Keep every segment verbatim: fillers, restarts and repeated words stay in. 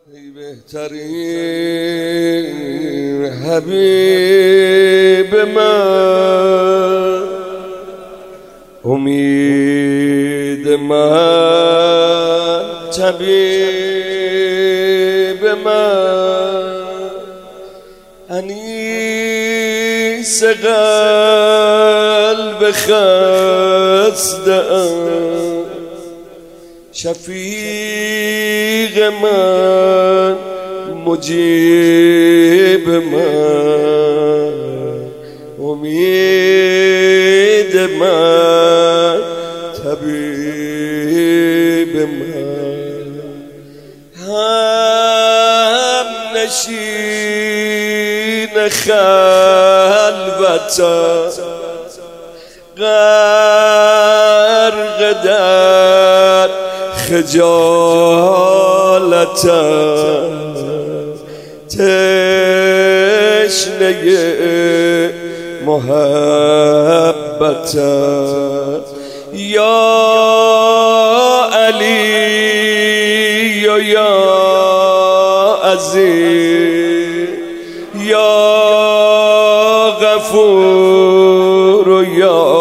ای بهترین حبیب من، امید من، طبیب من، انیس قلب خسته‌ام، شفیق من، مجیب من، امید من، طبیب من، هم نشین خلوتم، غرق در خجالتم، تشنه محبتم، یا علی و یا عزیز، یا غفور و یا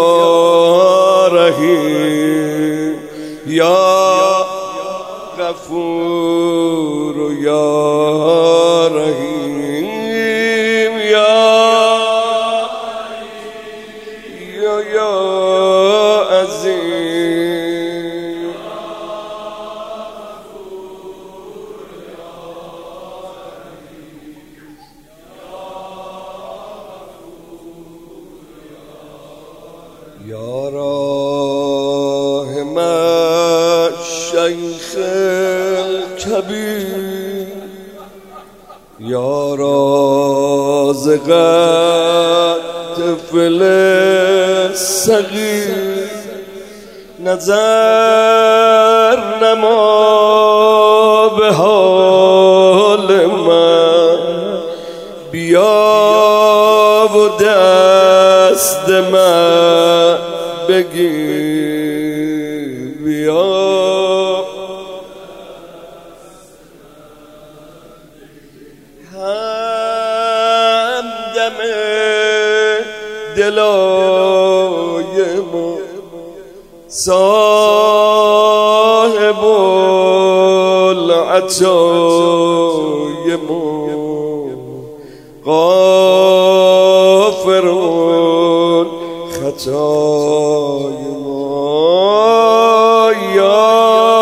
رحیم، یا غفور و یا رحیم، یا یا یا عزیز، یا راحم الشیخ الکبیر، یا رازق الطفل الصغیر، نظر نما به حال من، بیا و دست من بگیر، بیا همدم دلای ما، صاحب العطای ما، غافر خطای ما، یا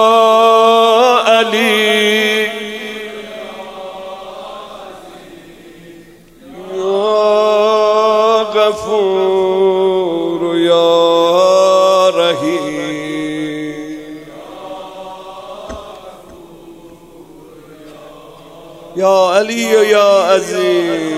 علی یا غفور و یا رحیم، یا علی و یا عزیز،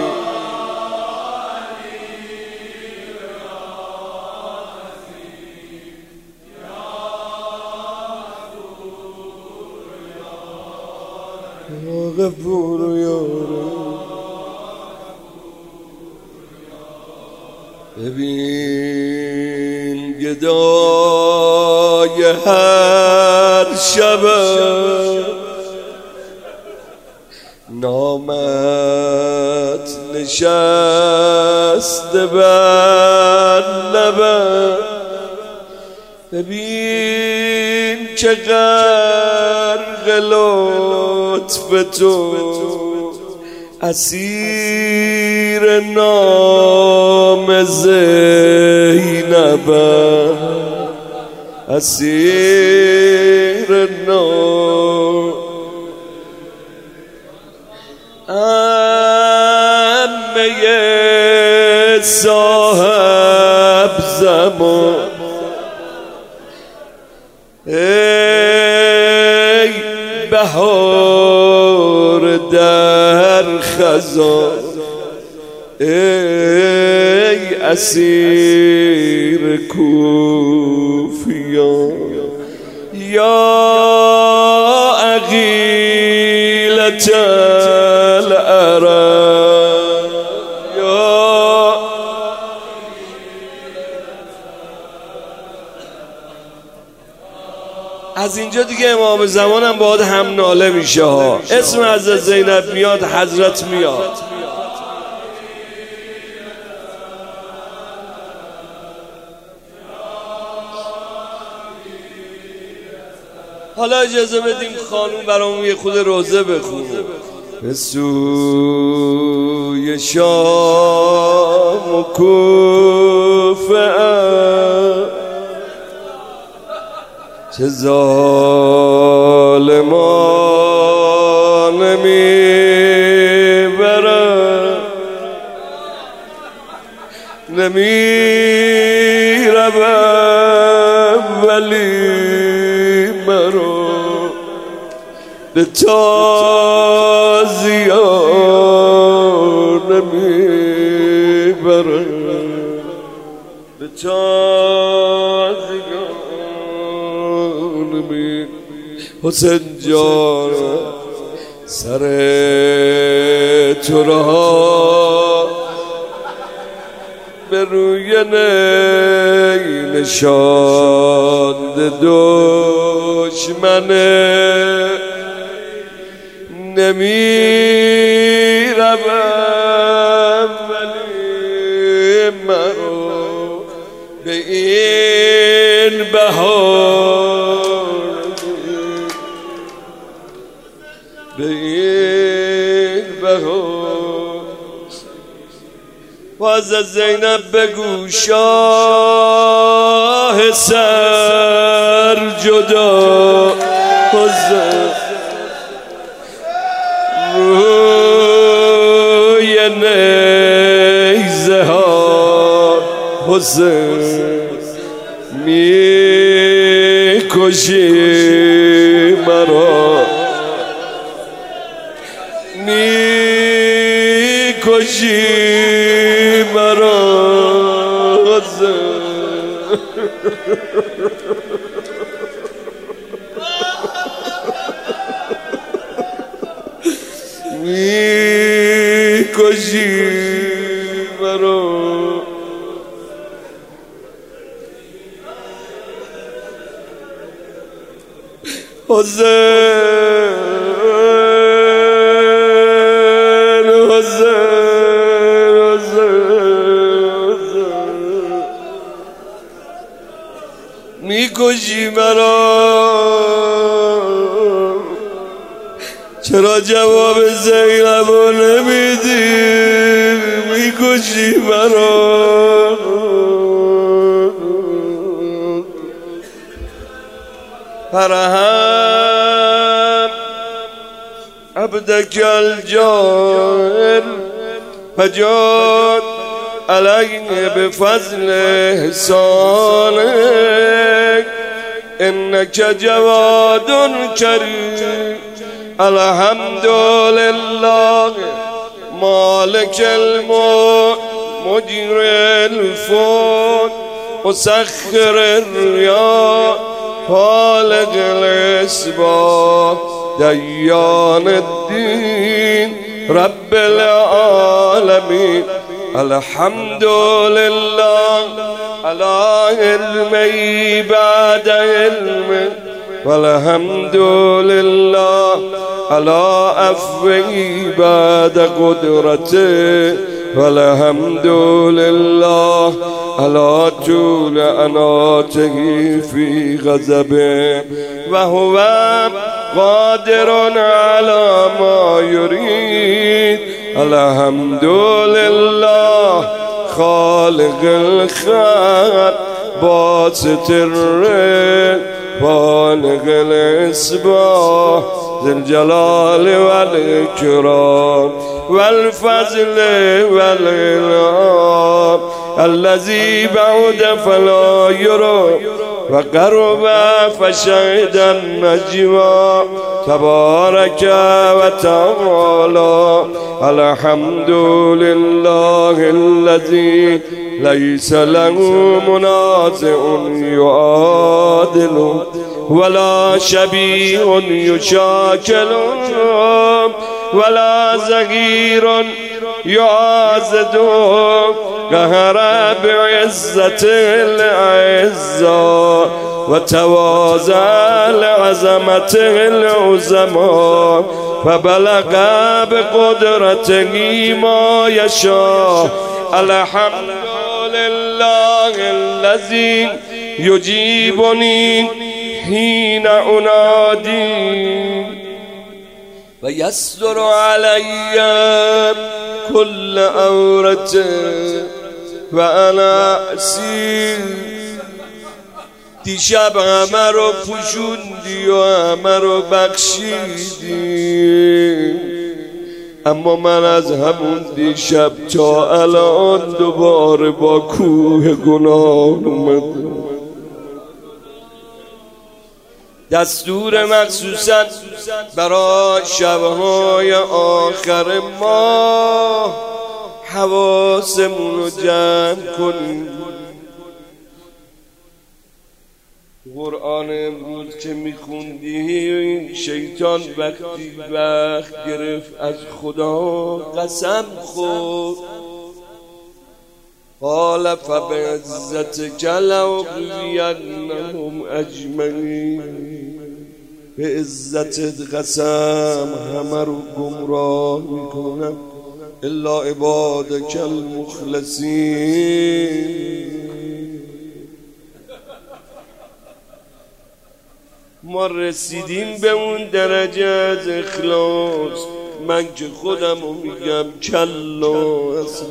یا غفور و یا رحیم. ببین گدای هر شب نامت نشسته بر لبم، ببین که غرق لطف تو، اسیر نام زینبم، اسیر نام عمه صاحب زمان، ای بهار در خزان، ای اسیر کوفیان، یا عقیلة العرب، یا از از اینجا دیگه امام زمانم باید هم ناله میشه ها. اسم حضرت زینب میاد، حضرت میاد. حالا اجازه بدیم خانوم برامون یه خود روزه بخونه. به سوی شام و کوفه چه ظالمان میبرن، نمیروم ولی مرا به تازیان نمیبرن، به تازیان نمی حسین جان سر تو را به روی نی نشانده دشمنه، نمیروم ولی مرا به این بهار، به این بهار. و از زینب بگو شاه سر جدا حسین روی نیزه ها حسین می کشی مرا، می کشی مرا حسین. می کشی مرا حسین، حسین، حسین، می کشی مرا. چرا جواب زینب رو نمیدی؟ میکشی مرا. فرهم عبدک الجاهل فجاد علیه بفضل احسانک انک جواد کریم. الحمد لله مالک الملک مدیر الفلک مسخر الریاح خالق الاصباح دیان الدین رب العالمین. الحمد لله على علمی بعد علم والحمد لله على عفوی بعد قدرته والحمد لله على طول اناته في غضبه وهو قادر على ما يريد. الحمد لله خالق الخلق باسط الرزق بالغ الإصباح ذي الجلال والإكرام والفضل والإنعام الذي بعد فلا يرى وقرب فشهد النجوى تبارك وتعالى. الحمد لله الذي ليس له منازع يعادل ولا شبيه يشاكل ولا زغير يعازد قهر بعزة العزة وتواضع لعظمته العظماء فبلغ بقدرته ما يشاء. الحمد لله الذي يجيبني حين أنادي ويستر علي كل عورة وأنا أسير. دیشب همه رو پوشوندی و همه رو بخشیدی، اما من از همون دیشب تا الان دوباره با کوه گناه اومدم. دستور مخصوصا برای شبهای آخر ماه حواسمون رو جمع کنیم. قرآن امروز که میخوندی شیطان وقتی وقت گرفت از خدا قسم خورد، قال فبعزتک لأغوینهم اجمعین. به عزتت قسم همه رو گمراه میکنم الا عبادک المخلصین. ما رسیدیم به اون درجه از اخلاص، من که خودم رو میگم کلا اصلا.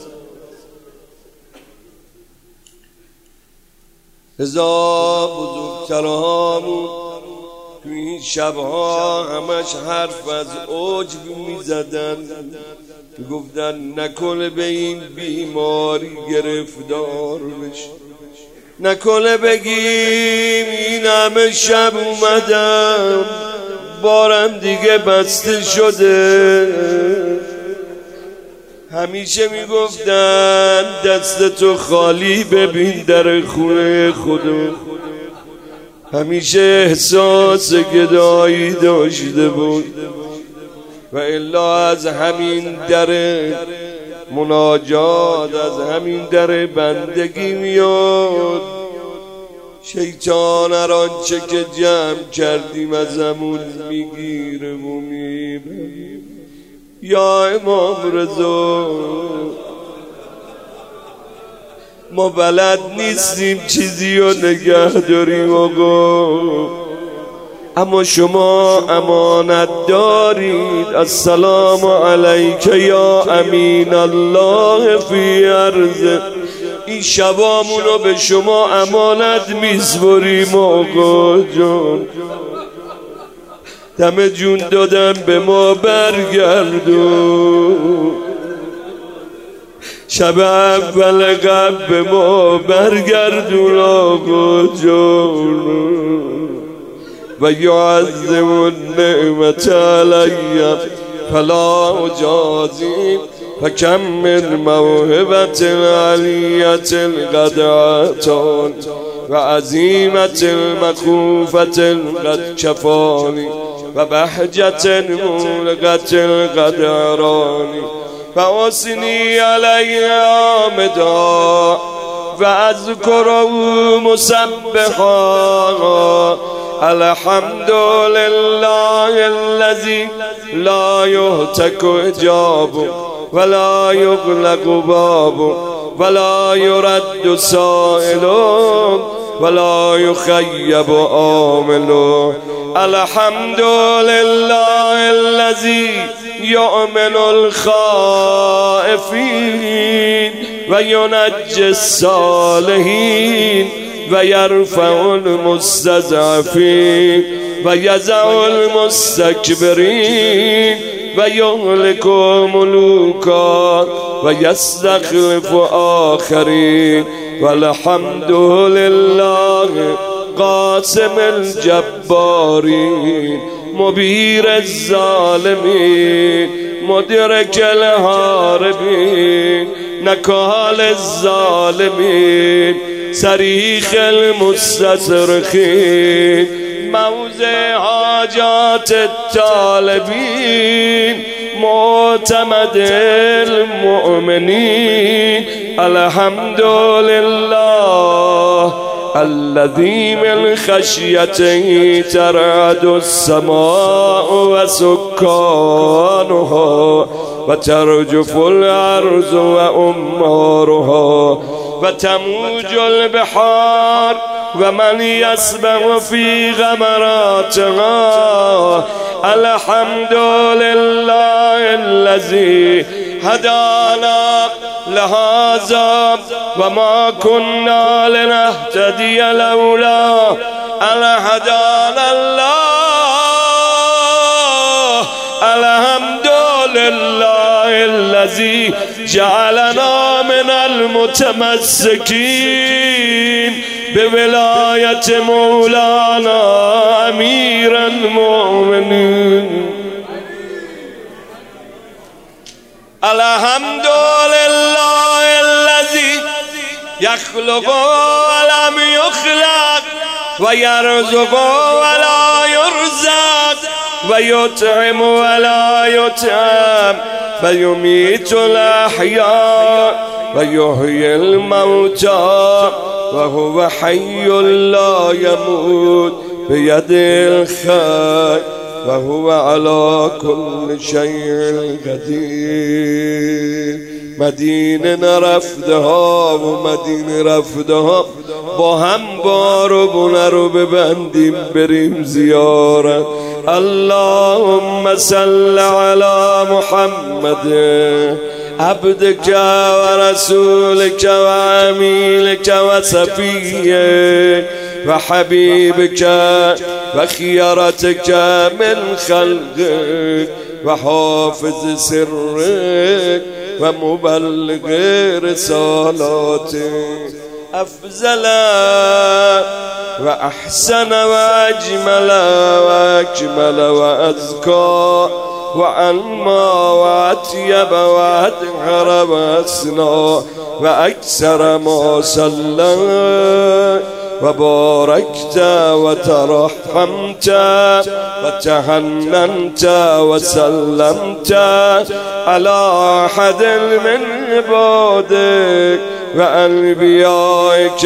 هزار بزرگترهامون تو این شبها همش حرف از عجب میزدن، میگفتن نکنه به این بیماری گرفتار بشه، نکنه بگیم این همه شب اومدم بارم دیگه بسته شده. همیشه میگفتن دست تو خالی ببین در خونه خدا. همیشه احساس گدایی داشته بود و الا از همین در مناجات، از همین در بندگی میاد. شیطان هر آنچه که جمع کردیم از همون میگیره و میبره. یا امام رضا ما بلد نیستیم چیزی رو نگه داریم آقا، اما شما امانت دارید. السلام علیک یا امین الله فی عرض. این شبامون رو به شما امانت میسپاریم آقا جان. دم جون دادم به ما برگردون، شب اول قبل به ما برگردون آقا جان. و یعظم النعمت علی فلا اجازی فکم من موهبت علیت القدعتان و عظیمت المخوفت القد کفانی و بحجت مولقت القدرانی و آسنی علی آمدا و اذکره مسبحا. الحمد لله الذي لا يهتك حجابه ولا يغلق بابه ولا يرد سائله ولا يخيب عامله. الحمد لله الذي يؤمن الخائفين وينجي الصالحين ويرفع المستضعفين ويزع المستكبرين ويهلك ملوكا ويستخلف آخرين. والحمد لله قاسم الجبارين مبير الظالمين مدرك الهاربين نكال الظالمين صريخ المستصرخين موضع حاجات الطالبين معتمد المؤمنين. الحمد لله الذي من خشيته ترعد السماء وسكانها وترجف الأرض وأمارها وتموج البحار ومن يسبح في غمراتها. الحمد لله الذي هدانا لهذا وما كنا لنهتدي لولا أن هدانا الله. الحمد لله الذي جعلنا من المتمسكين بولاية مولانا أمير المؤمنين. الحمد لله الذي يخلق ولم يخلق ويرزق ولا يرزق ويطعم ولا يطعم ويميت الأحياء ويحيي الموتى وهو حي لا يموت بيده الخير وهو على كل شيء قدیر. مدینه رفتها و مدینه رفتها با هم بارو بونه رو ببندیم بریم زیارت. اللهم صل علی محمد عبدك ورسولك وعميلك وصفيك وحبيبك وخيرتك من خلقك وحافظ سرك ومبلغ رسالاتك. أفضل وأحسن وأجمل وأكمل وأزكى وأنمى وأطيب وأطهر وأسنى وأكثر ما صلى وباركت وترحمت وتحننت وسلمت على أحد من عبادك وأنبيائك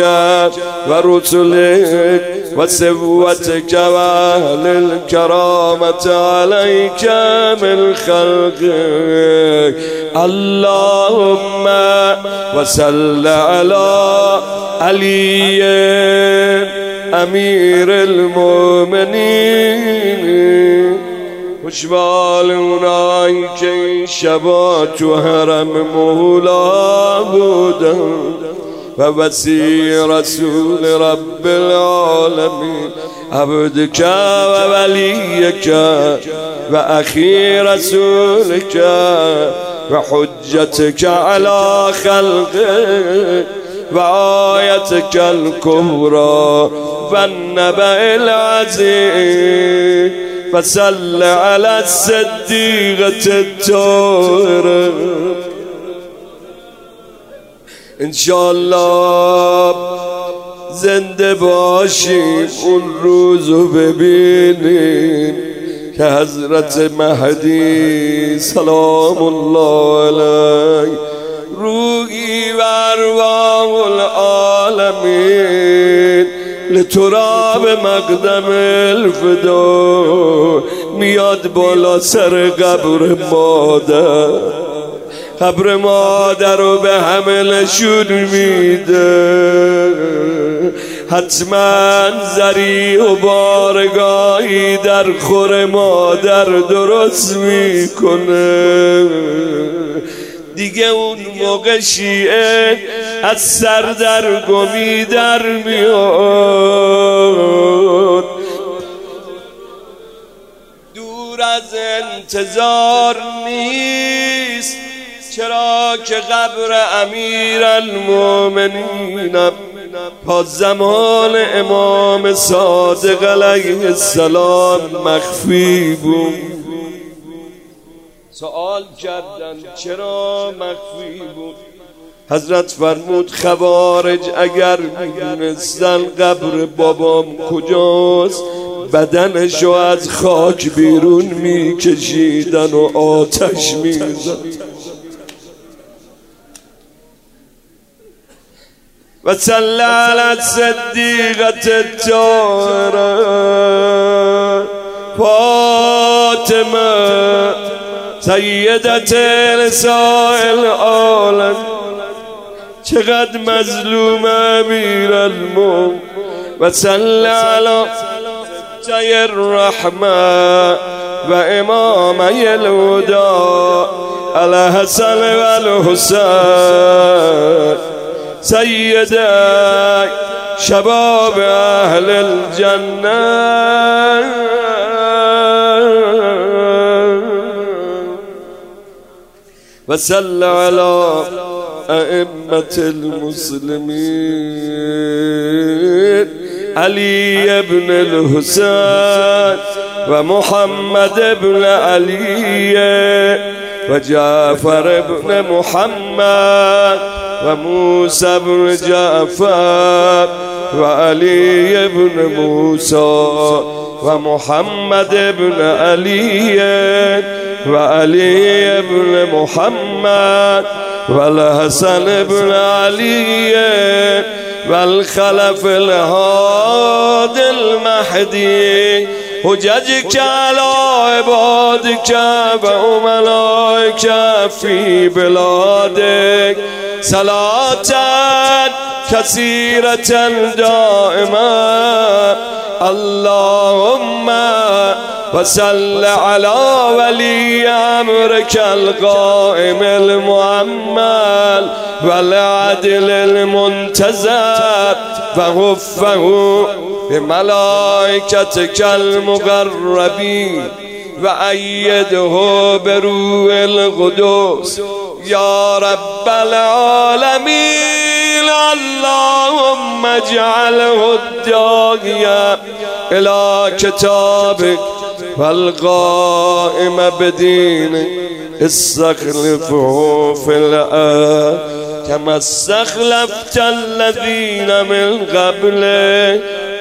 ورسلك وسوتك وأهل الكرامة عليك من خلقك. اللهم وصل على علي أمير المؤمنين. خوشبال اونایی که این شبا تو حرم مولا بودن و وسیع رسول رب العالمین عبدك و ولیك و اخی رسولك و حجتك على خلقك و آیتك الكبرى و النبأ العظیم. فصل على الصديقة الطاهرة. انشالله زنده باشیم اون روزو ببینیم که حضرت مهدی سلام الله علیه روحی و ارواح العالمین لتراب مقدم الفدا میاد بالا سر قبر مادر. قبر مادر رو به همه نشون میده. حتما زری و بارگاهی در خور مادر درست میکنه. دیگه اون موقع شیعه از سردرگمی در میاد. دور از انتظار نیست، چرا که قبر امیر المؤمنین تا زمان امام صادق علیه السلام مخفی بود. سوال کردن چرا مخفی بود؟ حضرت فرمود خوارج اگر میدونستن قبر بابام کجاست بدنشو از خاک بیرون میکشیدن و آتش میزدن. وصل على الصديقة الطاهرة فاطمة سيدة نساء العالم. چقدر مظلوم امیر المومنین. وصل على جای الرحمة و امامی الهدى الحسن و الحسین سیدی شباب اهل الجنة. وصل على ائمة المسلمين علي بن الحسين ومحمد بن علي وجعفر بن محمد وموسى بن جعفر وعلي بن موسى ومحمد بن علي وعلي بن محمد والحسن بن علي والخلف الهادي المهدي حججك على عبادك وملائك في بلادك صلاة كثيرة دائمة. اللهم وصل على ولي أمرك القائم المؤمل والعدل المنتظر فغفه بملائكتك المقربين وأيده بروح القدس يا رب العالمين. اللهم اجعله الداعية إلى كتابك والقائم بدينك استخلفه في الأرض كما استخلفت الذين من قبله.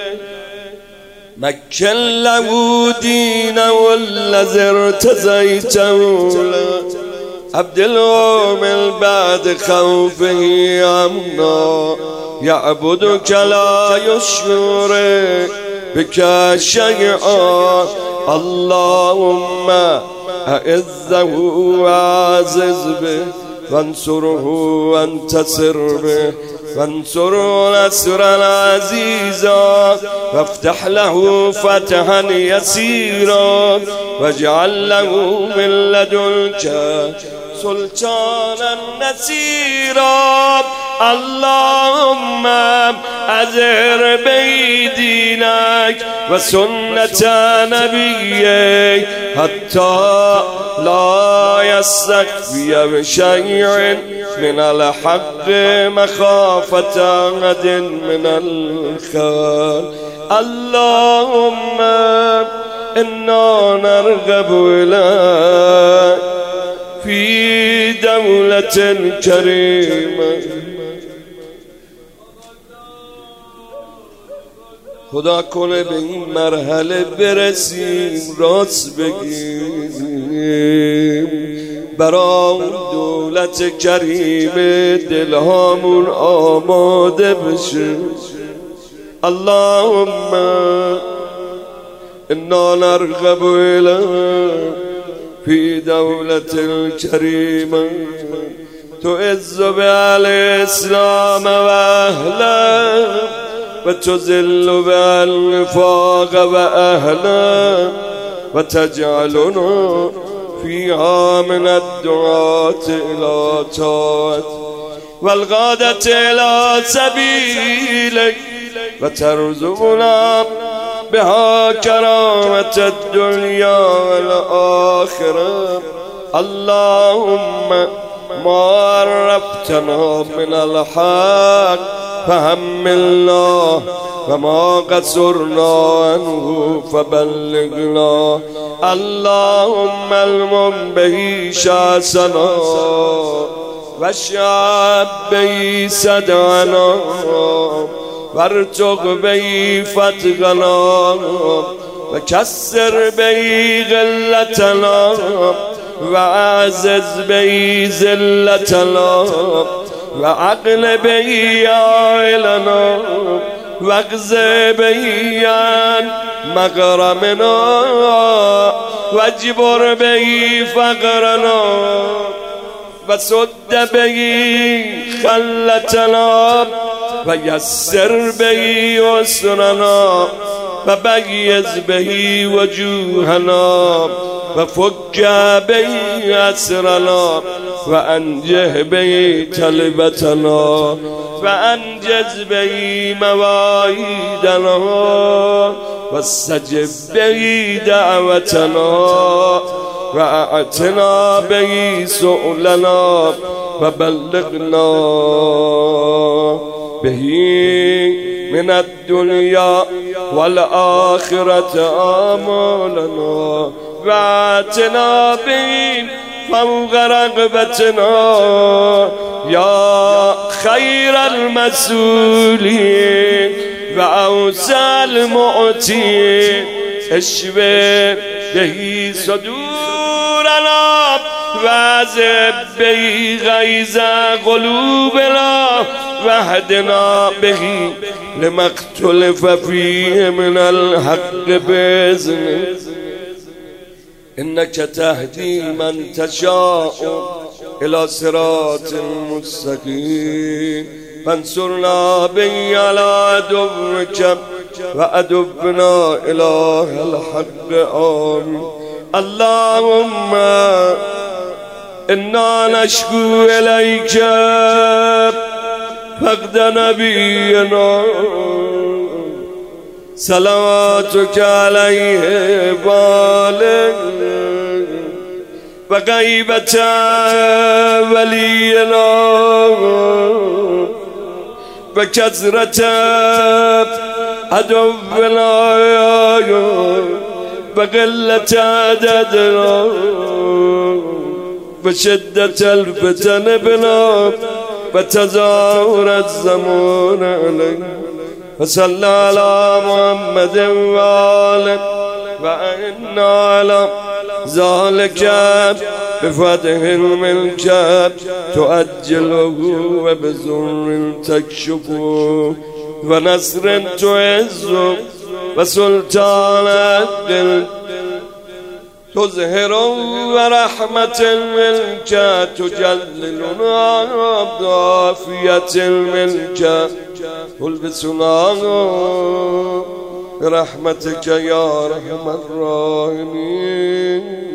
مكن له دينه والذي ارتزيته له أبدله من بعد خوفه أمنا يعبدك لا يشرك بك شيئا. اللهم أعزه وأعزز به وانصره وانتصر به وانصره نصرا عزيزا وافتح له فتحا يسيرا واجعل له من لدنك سلطانا نصيرا. اللهم أظهر بيدينك وسنة نبيك حتى لا يستخفي بشيء من الحق مخافة أحد من الخلق. اللهم إنا نرغب إليك في دولة كريمة. خدا کنه به این مرحله برسیم راست بگیم برای دولت کریم دلهامون آماده بشه. اللهم انا نرغب الیک فی دولت الکریمه تعز بأهل الاسلام و اهله و تذل بالنفاق و اهله و تجعلنا فيها من الدعاة إلى طاعتك والغادة إلى سبيلك وترزقنا بها كرامة الدنيا والآخرة. اللهم ما عرفتنا من الحق فحملنا وما قصرنا عنه فبلغنا. اللهم المن به شاسنا واشعب به صدعنا وارزق به فتقنا وكسر به غلتنا وأعزز به ذلتنا وعقل به عائلنا واغز به عن مغرمنا واجبر به فقرنا وسد به خلتنا ويسر به يسرنا وبيز به وجوهنا وفك به أسرنا وأنجه به طلبتنا وأنجز به مواعيدنا واستجب به دعوتنا وأعتنا به سؤلنا وبلغنا به من الدنيا والآخرة آمالنا وآتنا به فوق رغبتنا يا خير المسؤولين وأوسع المعطين اشفي به صدورنا وعذب به غيظ قلوبنا واهدنا به لما اختلف فيه من الحق بإذنك إنك تهدي من تشاء إلى صراط مستقيم فانصرنا به على عدوك وأدبنا إله الحق آمين. اللهم إنا نشكو إليك فقد نبينا صلواتك عليه بالغ وغيبة ولينا وكثرة عدونا وقلة عددنا وشدة الفتن بنا وتزاور الزمان علينا وصلى على محمد وآله وإنا على ذلك بفتح الملك تؤجله وبزر تكشفه ونصر تعزه وسلطان عدل تظهر ورحمة الملك تجللنا بعافية الملك تلبسنا برحمتك يا أرحم الراحمين.